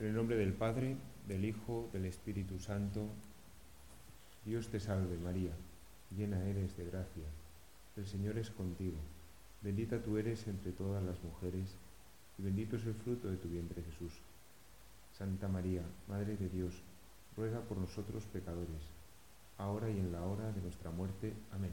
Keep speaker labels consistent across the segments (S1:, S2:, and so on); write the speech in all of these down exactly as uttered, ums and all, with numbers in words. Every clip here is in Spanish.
S1: En el nombre del Padre, del Hijo, del Espíritu Santo. Dios te salve María, llena eres de gracia, el Señor es contigo, bendita tú eres entre todas las mujeres, y bendito es el fruto de tu vientre Jesús. Santa María, Madre de Dios, ruega por nosotros pecadores, ahora y en la hora de nuestra muerte. Amén.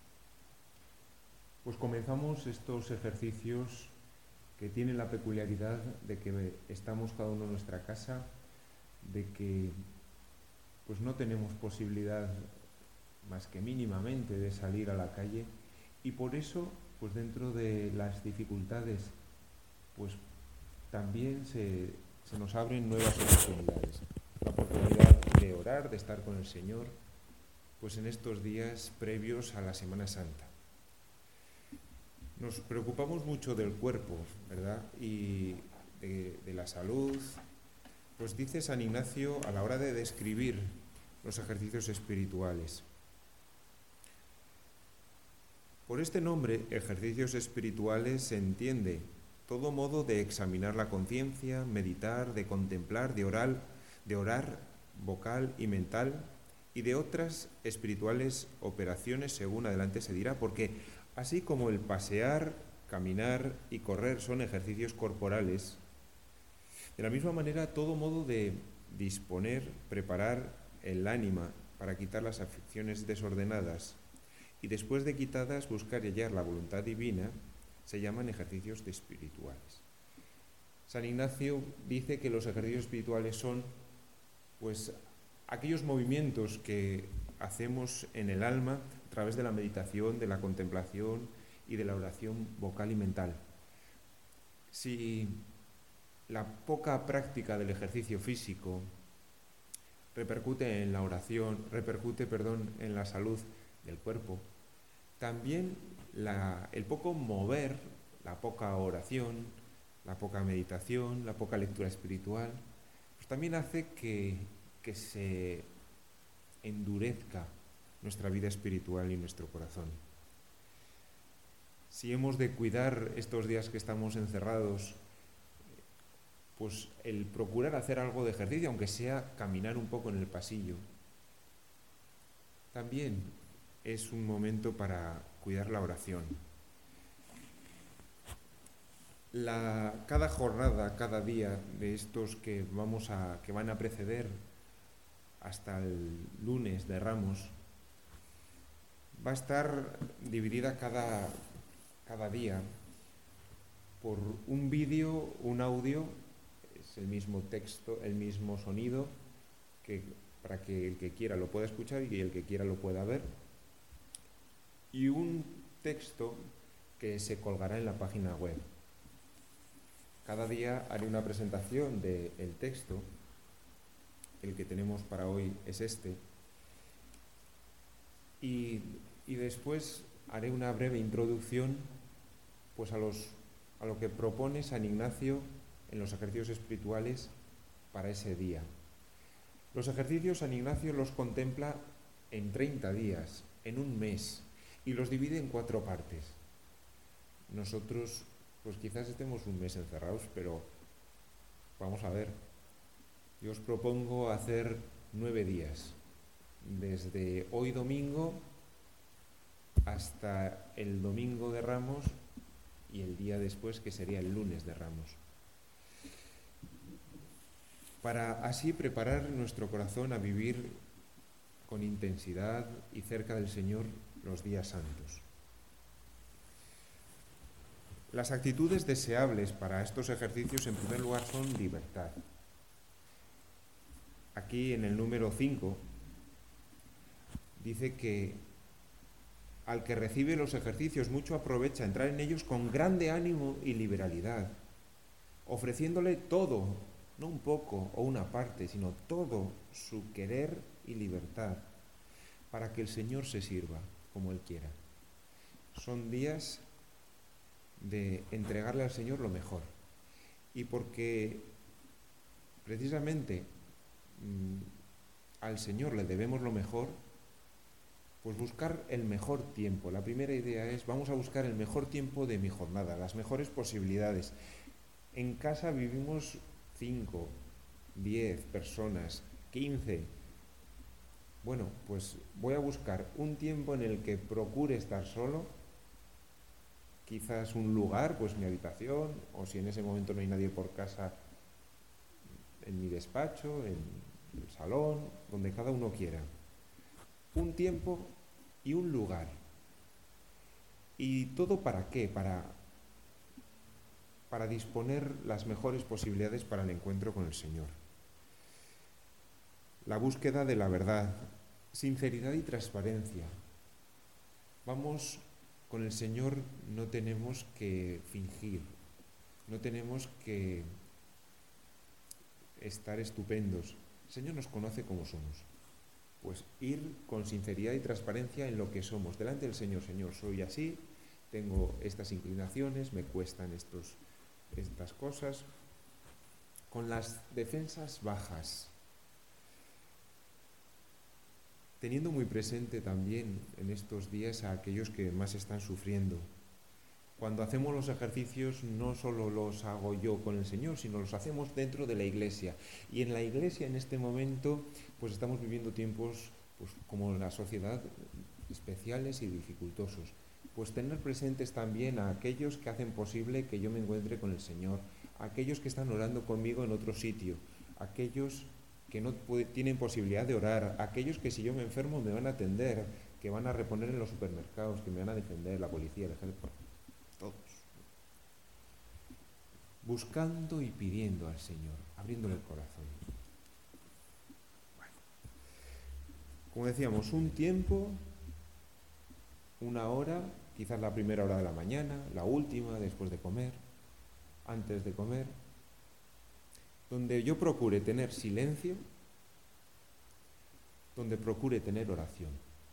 S1: Pues comenzamos estos ejercicios que tienen la peculiaridad de que estamos cada uno en nuestra casa, de que pues no tenemos posibilidad más que mínimamente de salir a la calle, y por eso pues dentro de las dificultades pues también se, se nos abren nuevas oportunidades. La oportunidad de orar, de estar con el Señor, pues en estos días previos a la Semana Santa. Nos preocupamos mucho del cuerpo, ¿verdad? Y de, de la salud. Pues dice San Ignacio a la hora de describir los ejercicios espirituales. Por este nombre, ejercicios espirituales, se entiende todo modo de examinar la conciencia, meditar, de contemplar, de orar, de orar vocal y mental, y de otras espirituales operaciones, según adelante se dirá, porque así como el pasear, caminar y correr son ejercicios corporales, de la misma manera todo modo de disponer, preparar el ánima para quitar las afecciones desordenadas y después de quitadas buscar y hallar la voluntad divina se llaman ejercicios espirituales. San Ignacio dice que los ejercicios espirituales son pues aquellos movimientos que hacemos en el alma a través de la meditación, de la contemplación y de la oración vocal y mental. Si la poca práctica del ejercicio físico repercute en la oración, repercute, perdón, en la salud del cuerpo, también la, el poco mover, la poca oración, la poca meditación, la poca lectura espiritual, pues también hace que, que se endurezca nuestra vida espiritual y nuestro corazón. Si hemos de cuidar estos días que estamos encerrados, pues el procurar hacer algo de ejercicio, aunque sea caminar un poco en el pasillo, también es un momento para cuidar la oración. La, cada jornada, cada día de estos que, vamos a, que van a preceder hasta el lunes de Ramos, va a estar dividida cada, cada día por un vídeo, un audio, es el mismo texto, el mismo sonido, que, para que el que quiera lo pueda escuchar y el que quiera lo pueda ver, y un texto que se colgará en la página web. Cada día haré una presentación del texto, el que tenemos para hoy es este, y, y después haré una breve introducción pues a, los, a lo que propone San Ignacio en los ejercicios espirituales para ese día. Los ejercicios San Ignacio los contempla en treinta días, en un mes, y los divide en cuatro partes. Nosotros, pues quizás estemos un mes encerrados, pero vamos a ver. Yo os propongo hacer nueve días, desde hoy domingo hasta el domingo de Ramos y el día después, que sería el lunes de Ramos, para así preparar nuestro corazón a vivir con intensidad y cerca del Señor los días santos. Las actitudes deseables para estos ejercicios, en primer lugar, son libertad. Aquí en el número cinco dice que al que recibe los ejercicios mucho aprovecha entrar en ellos con grande ánimo y liberalidad, ofreciéndole todo, no un poco o una parte, sino todo su querer y libertad, para que el Señor se sirva como Él quiera. Son días de entregarle al Señor lo mejor. Y porque precisamente mmm, al Señor le debemos lo mejor, pues buscar el mejor tiempo. La primera idea es, vamos a buscar el mejor tiempo de mi jornada, las mejores posibilidades. En casa vivimos cinco, diez personas, quince. Bueno, pues voy a buscar un tiempo en el que procure estar solo, quizás un lugar, pues mi habitación, o si en ese momento no hay nadie por casa, en mi despacho, en el salón, donde cada uno quiera. Un tiempo y un lugar. ¿Y todo para qué? Para, para disponer las mejores posibilidades para el encuentro con el Señor. La búsqueda de la verdad, sinceridad y transparencia. Vamos, con el Señor no tenemos que fingir, no tenemos que estar estupendos. El Señor nos conoce como somos. Pues ir con sinceridad y transparencia en lo que somos. Delante del Señor, Señor, soy así, tengo estas inclinaciones, me cuestan estos, estas cosas. Con las defensas bajas. Teniendo muy presente también en estos días a aquellos que más están sufriendo. Cuando hacemos los ejercicios no solo los hago yo con el Señor, sino los hacemos dentro de la Iglesia. Y en la Iglesia en este momento pues estamos viviendo tiempos pues, como la sociedad especiales y dificultosos. Pues tener presentes también a aquellos que hacen posible que yo me encuentre con el Señor, a aquellos que están orando conmigo en otro sitio, a aquellos que no puede, tienen posibilidad de orar, a aquellos que si yo me enfermo me van a atender, que van a reponer en los supermercados, que me van a defender, la policía, el ejército. Todos. Buscando y pidiendo al Señor, abriéndole el corazón. Bueno. Como decíamos, un tiempo, una hora, quizás la primera hora de la mañana, la última, después de comer, antes de comer, donde yo procure tener silencio, donde procure tener oración.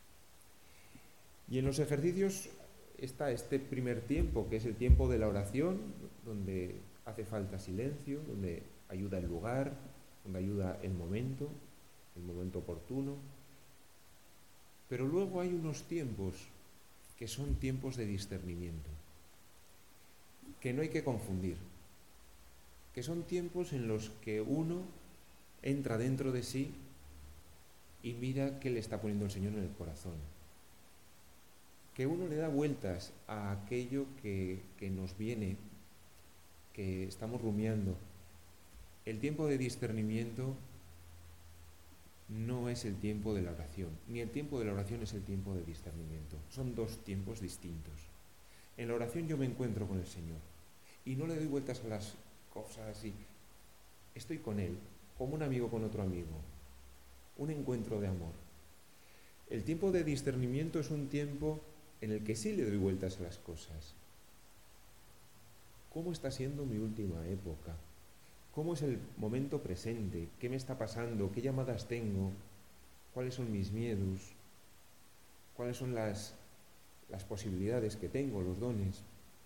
S1: Y en los ejercicios está este primer tiempo, que es el tiempo de la oración, donde hace falta silencio, donde ayuda el lugar, donde ayuda el momento, el momento oportuno. Pero luego hay unos tiempos que son tiempos de discernimiento, que no hay que confundir, que son tiempos en los que uno entra dentro de sí y mira qué le está poniendo el Señor en el corazón. Que uno le da vueltas a aquello que, que nos viene, que estamos rumiando. El tiempo de discernimiento no es el tiempo de la oración, ni el tiempo de la oración es el tiempo de discernimiento. Son dos tiempos distintos. En la oración yo me encuentro con el Señor y no le doy vueltas a las cosas y estoy con Él, como un amigo con otro amigo, un encuentro de amor. El tiempo de discernimiento es un tiempo en el que sí le doy vueltas a las cosas. ¿Cómo está siendo mi última época? ¿Cómo es el momento presente? ¿Qué me está pasando? ¿Qué llamadas tengo? ¿Cuáles son mis miedos? ¿Cuáles son las, las posibilidades que tengo, los dones?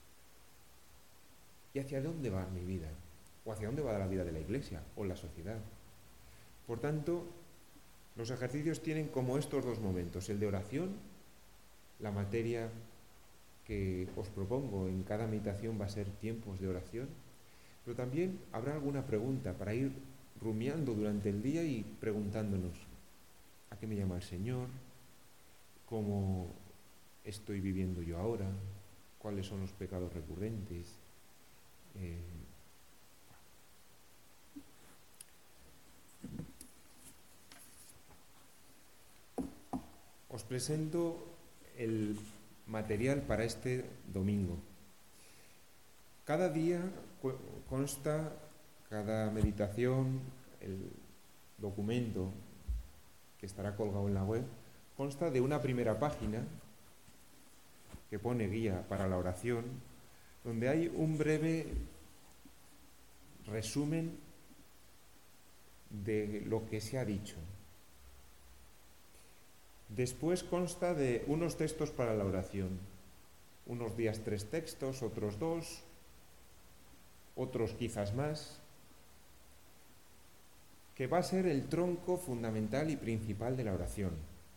S1: ¿Y hacia dónde va mi vida? ¿O hacia dónde va la vida de la Iglesia o la sociedad? Por tanto, los ejercicios tienen como estos dos momentos, el de oración, la materia que os propongo en cada meditación va a ser tiempos de oración, pero también habrá alguna pregunta para ir rumiando durante el día y preguntándonos, ¿a qué me llama el Señor? ¿Cómo estoy viviendo yo ahora? ¿Cuáles son los pecados recurrentes? Eh, os presento el material para este domingo. Cada día consta, cada meditación, el documento que estará colgado en la web, consta de una primera página que pone guía para la oración, donde hay un breve resumen de lo que se ha dicho. Después consta de unos textos para la oración, unos días tres textos, otros dos, otros quizás más, que va a ser el tronco fundamental y principal de la oración.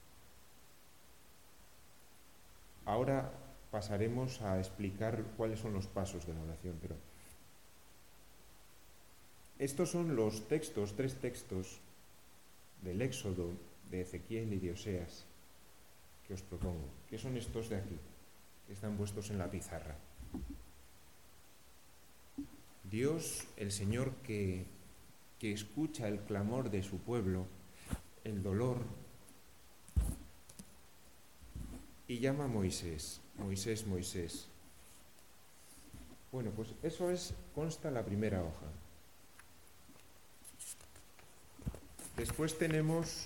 S1: Ahora pasaremos a explicar cuáles son los pasos de la oración, pero Estos son los textos, tres textos del Éxodo, de Ezequiel y de Oseas, que os propongo, que son estos de aquí, que están puestos en la pizarra. Dios, el Señor que, que escucha el clamor de su pueblo, el dolor, y llama a Moisés, Moisés, Moisés. Bueno, pues eso es, consta la primera hoja. Después tenemos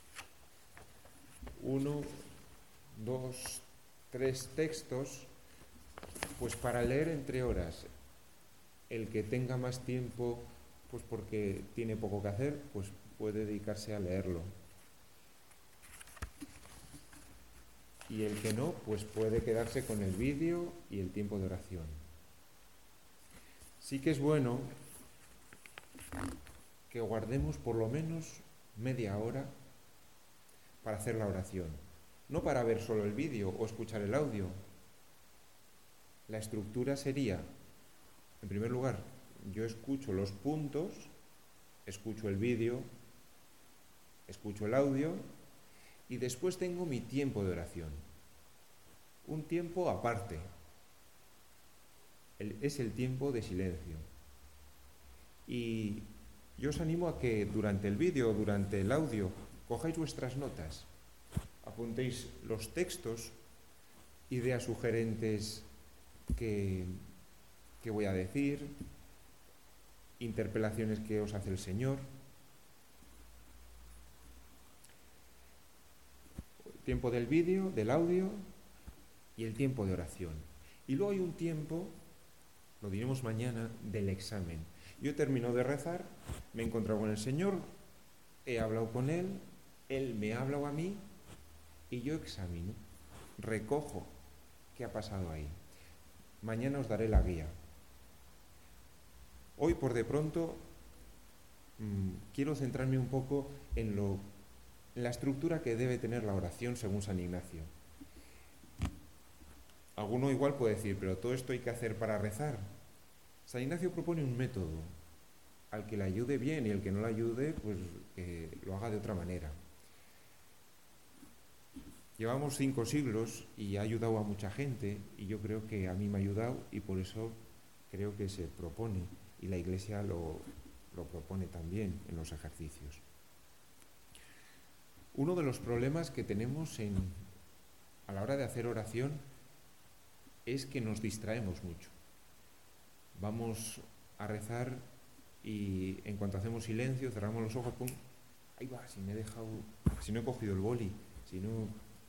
S1: uno, dos, tres textos, pues para leer entre horas. El que tenga más tiempo, pues porque tiene poco que hacer, pues puede dedicarse a leerlo. Y el que no, pues puede quedarse con el vídeo y el tiempo de oración. Sí que es bueno que guardemos por lo menos media hora para hacer la oración. No para ver solo el vídeo o escuchar el audio. La estructura sería, en primer lugar, yo escucho los puntos, escucho el vídeo, escucho el audio y después tengo mi tiempo de oración. Un tiempo aparte. El, es el tiempo de silencio. Y yo os animo a que durante el vídeo, durante el audio, cojáis vuestras notas, apuntéis los textos, ideas sugerentes que, que voy a decir, interpelaciones que os hace el Señor. El tiempo del vídeo, del audio y el tiempo de oración. Y luego hay un tiempo, lo diremos mañana, del examen. Yo he terminado de rezar, me he encontrado con el Señor, he hablado con Él, Él me ha hablado a mí y yo examino, recojo qué ha pasado ahí. Mañana os daré la guía. Hoy, por de pronto, mmm, quiero centrarme un poco en, lo, en la estructura que debe tener la oración según San Ignacio. Alguno igual puede decir, pero todo esto hay que hacer para rezar. San Ignacio propone un método al que le ayude bien y el que no le ayude, pues que lo haga de otra manera. Llevamos cinco siglos y ha ayudado a mucha gente y yo creo que a mí me ha ayudado y por eso creo que se propone y la Iglesia lo, lo propone también en los ejercicios. Uno de los problemas que tenemos en, a la hora de hacer oración es que nos distraemos mucho. Vamos a rezar y en cuanto hacemos silencio, cerramos los ojos, pum, ahí va, si me he dejado, si no he cogido el boli, si no...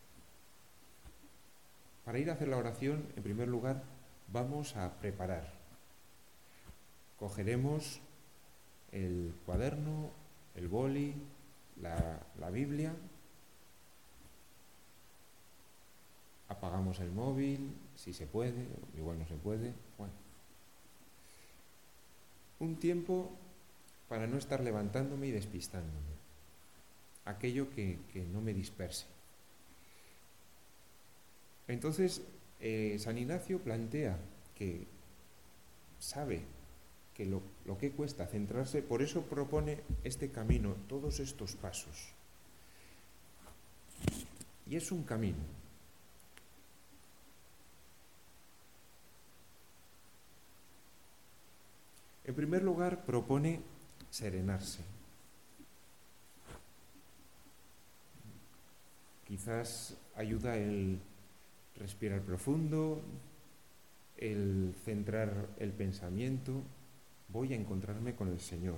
S1: Para ir a hacer la oración, en primer lugar, vamos a preparar. Cogeremos el cuaderno, el boli, la, la Biblia, apagamos el móvil, si se puede, igual no se puede, bueno. Un tiempo para no estar levantándome y despistándome. Aquello que, que no me disperse. Entonces, eh, San Ignacio plantea que sabe que lo, lo que cuesta centrarse, por eso propone este camino, todos estos pasos. Y es un camino. En primer lugar, propone serenarse. Quizás ayuda el respirar profundo, el centrar el pensamiento. Voy a encontrarme con el Señor.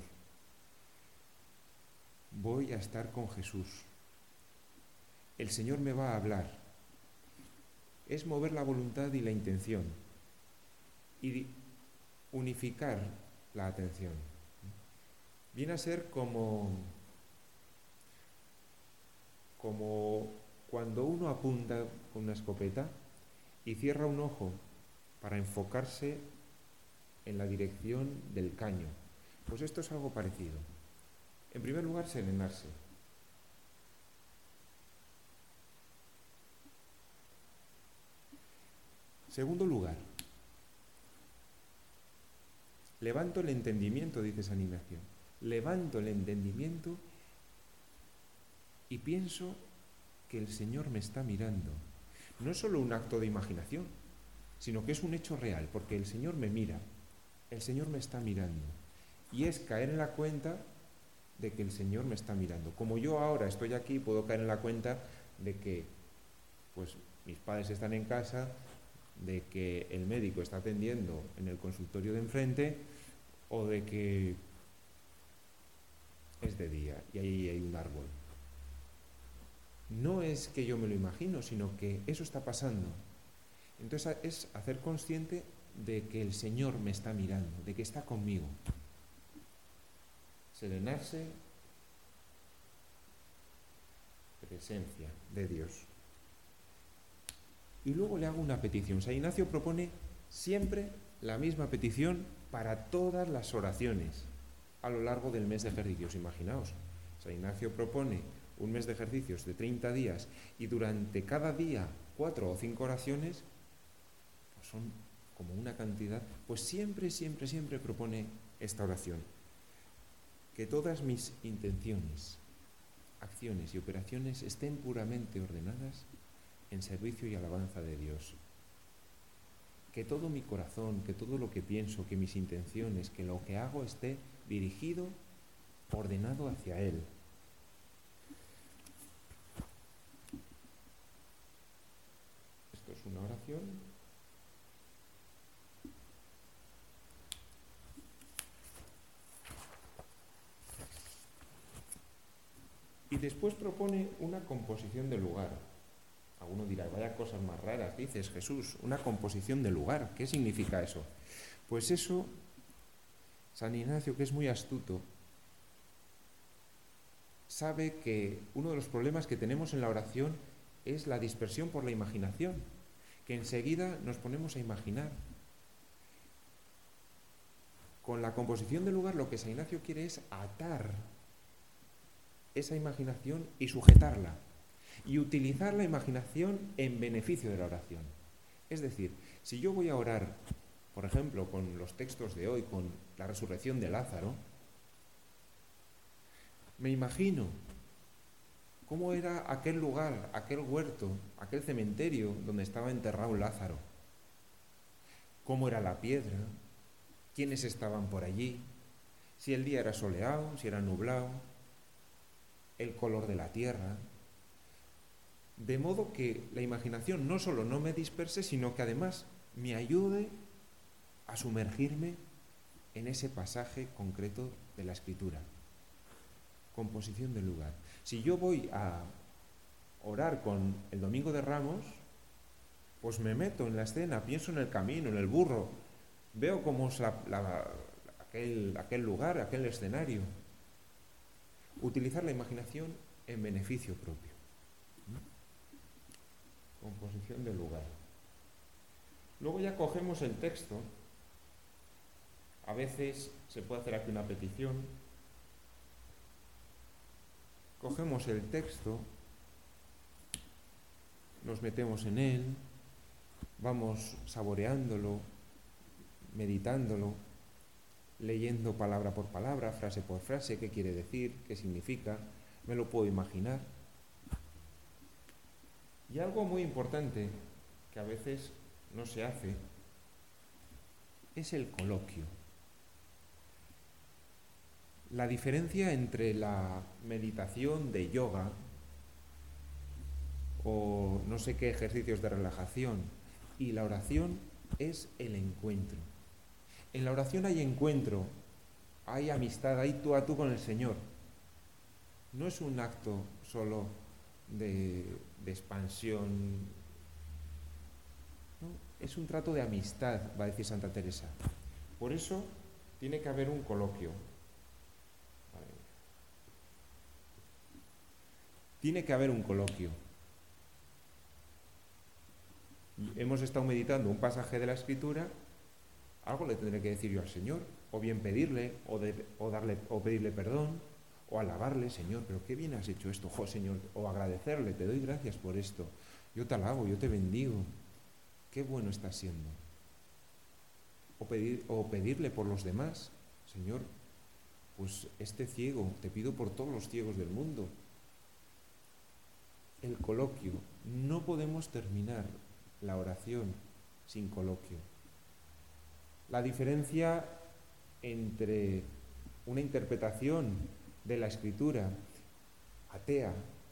S1: Voy a estar con Jesús. El Señor me va a hablar. Es mover la voluntad y la intención y unificar la atención. Viene a ser como, como cuando uno apunta con una escopeta y cierra un ojo para enfocarse en la dirección del caño. Pues esto es algo parecido. En primer lugar, serenarse. Segundo lugar, Levanto el entendimiento, dice San Ignacio. Levanto el entendimiento y pienso que el Señor me está mirando. No es solo un acto de imaginación, sino que es un hecho real, porque el Señor me mira, el Señor me está mirando. Y es caer en la cuenta de que el Señor me está mirando. Como yo ahora estoy aquí, puedo caer en la cuenta de que pues, mis padres están en casa, de que el médico está atendiendo en el consultorio de enfrente, o de que es de día y ahí hay un árbol. No es que yo me lo imagino, sino que eso está pasando. Entonces es hacer consciente de que el Señor me está mirando, de que está conmigo. Serenarse, presencia de Dios. Y luego le hago una petición. San Ignacio propone siempre la misma petición para todas las oraciones a lo largo del mes de ejercicios. Imaginaos, San Ignacio propone un mes de ejercicios de treinta días y durante cada día cuatro o cinco oraciones, pues son como una cantidad, pues siempre, siempre, siempre propone esta oración. Que todas mis intenciones, acciones y operaciones estén puramente ordenadas en servicio y alabanza de Dios. Que todo mi corazón, que todo lo que pienso, que mis intenciones, que lo que hago esté dirigido, ordenado hacia Él. Esto es una oración. Y después propone una composición del lugar. Alguno dirá, vaya cosas más raras, dices Jesús, una composición del lugar. ¿Qué significa eso? Pues eso, San Ignacio, que es muy astuto, sabe que uno de los problemas que tenemos en la oración es la dispersión por la imaginación, que enseguida nos ponemos a imaginar. Con la composición del lugar lo que San Ignacio quiere es atar esa imaginación y sujetarla, y utilizar la imaginación en beneficio de la oración. Es decir, si yo voy a orar, por ejemplo, con los textos de hoy, con la resurrección de Lázaro, me imagino cómo era aquel lugar, aquel huerto, aquel cementerio donde estaba enterrado Lázaro, cómo era la piedra, quiénes estaban por allí, si el día era soleado, si era nublado, el color de la tierra, de modo que la imaginación no solo no me disperse, sino que además me ayude a sumergirme en ese pasaje concreto de la Escritura. Composición del lugar. Si yo voy a orar con el Domingo de Ramos, pues me meto en la escena, pienso en el camino, en el burro, veo cómo es la, la, aquel, aquel lugar, aquel escenario. Utilizar la imaginación en beneficio propio. Composición del lugar. Luego ya cogemos el texto. A veces se puede hacer aquí una petición. Cogemos el texto, nos metemos en él, vamos saboreándolo, meditándolo, leyendo palabra por palabra, frase por frase, qué quiere decir, qué significa, me lo puedo imaginar. Y algo muy importante, que a veces no se hace, es el coloquio. La diferencia entre la meditación de yoga o no sé qué ejercicios de relajación y la oración es el encuentro. En la oración hay encuentro, hay amistad, hay tú a tú con el Señor. No es un acto solo de, de expansión, no, es un trato de amistad, va a decir Santa Teresa. Por eso tiene que haber un coloquio. Tiene que haber un coloquio. Hemos estado meditando un pasaje de la Escritura, algo le tendré que decir yo al Señor, o bien pedirle, o, de, o, darle, o pedirle perdón, o alabarle, Señor, pero qué bien has hecho esto, jo, Señor, o agradecerle, te doy gracias por esto, yo te alabo, yo te bendigo, qué bueno estás siendo. o, pedir, o pedirle por los demás. Señor, pues este ciego, te pido por todos los ciegos del mundo. El coloquio. No podemos terminar la oración sin coloquio. La diferencia entre una interpretación de la Escritura atea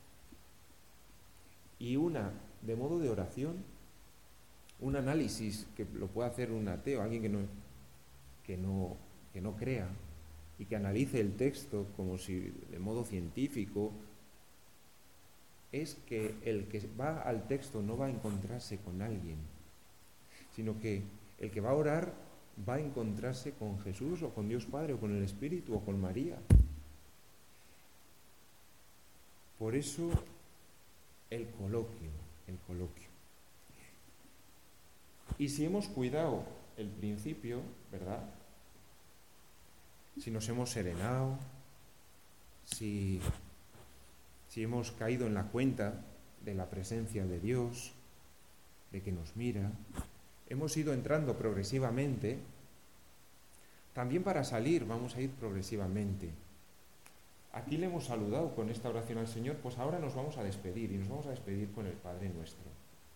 S1: y una de modo de oración, un análisis que lo puede hacer un ateo, alguien que no, que no, que no crea y que analice el texto como si de modo científico, es que el que va al texto no va a encontrarse con alguien, sino que el que va a orar va a encontrarse con Jesús o con Dios Padre o con el Espíritu o con María. Por eso el coloquio, el coloquio. Y si hemos cuidado el principio, ¿verdad? Si nos hemos serenado, si, si hemos caído en la cuenta de la presencia de Dios, de que nos mira, hemos ido entrando progresivamente, también para salir vamos a ir progresivamente. Aquí le hemos saludado con esta oración al Señor, pues ahora nos vamos a despedir y nos vamos a despedir con el Padre Nuestro.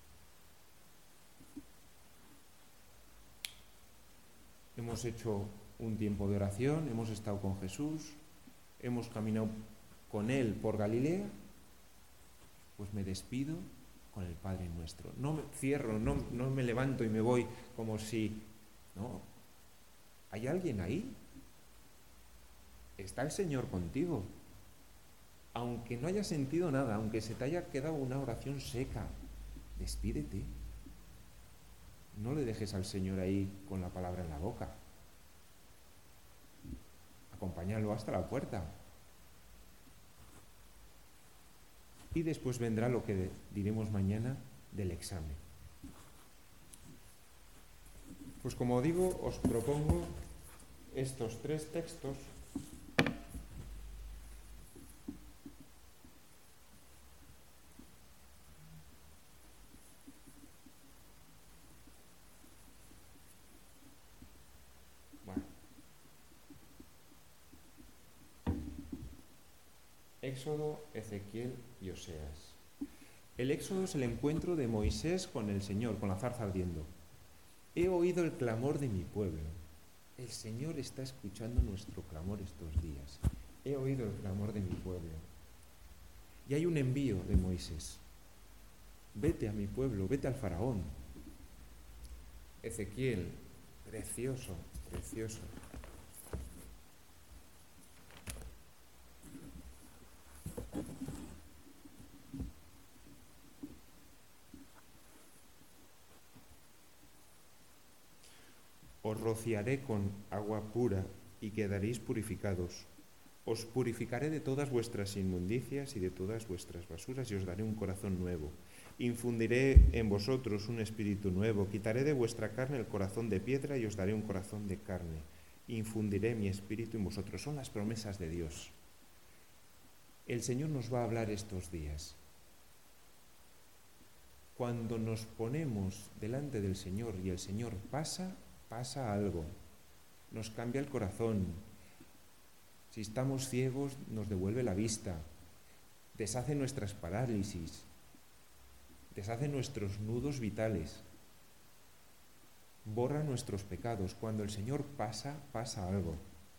S1: Hemos hecho un tiempo de oración, hemos estado con Jesús, hemos caminado con Él por Galilea, pues me despido con el Padre Nuestro. No me cierro, no, no me levanto y me voy como si... No, ¿hay alguien ahí? Está el Señor contigo. Aunque no hayas sentido nada, aunque se te haya quedado una oración seca, despídete. No le dejes al Señor ahí con la palabra en la boca. Acompáñalo hasta la puerta. Y después vendrá lo que diremos mañana del examen. Pues como digo, os propongo estos tres textos Éxodo, Ezequiel y Oseas. El Éxodo es el encuentro de Moisés con el Señor, con la zarza ardiendo. He oído el clamor de mi pueblo. El Señor está escuchando nuestro clamor estos días. He oído el clamor de mi pueblo. Y hay un envío de Moisés. Vete a mi pueblo, vete al faraón. Ezequiel, precioso, precioso. Os rociaré con agua pura y quedaréis purificados. Os purificaré de todas vuestras inmundicias y de todas vuestras basuras y os daré un corazón nuevo. Infundiré en vosotros un espíritu nuevo. Quitaré de vuestra carne el corazón de piedra y os daré un corazón de carne. Infundiré mi espíritu en vosotros. Son las promesas de Dios. El Señor nos va a hablar estos días. Cuando nos ponemos delante del Señor y el Señor pasa, pasa algo. Nos cambia el corazón. Si estamos ciegos, nos devuelve la vista. Deshace nuestras parálisis. Deshace nuestros nudos vitales. Borra nuestros pecados. Cuando el Señor pasa, pasa algo.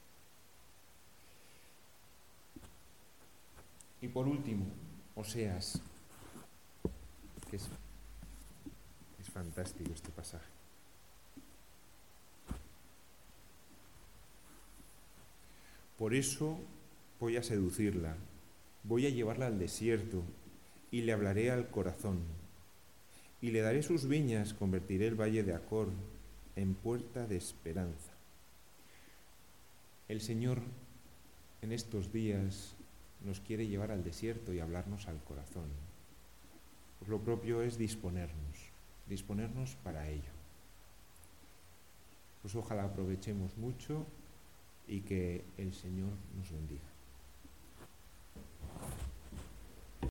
S1: Y por último, Oseas, que es, es fantástico este pasaje. Por eso voy a seducirla, voy a llevarla al desierto y le hablaré al corazón. Y le daré sus viñas, convertiré el valle de Acor en puerta de esperanza. El Señor en estos días nos quiere llevar al desierto y hablarnos al corazón. Pues lo propio es disponernos, disponernos para ello. Pues ojalá aprovechemos mucho y que el Señor nos bendiga.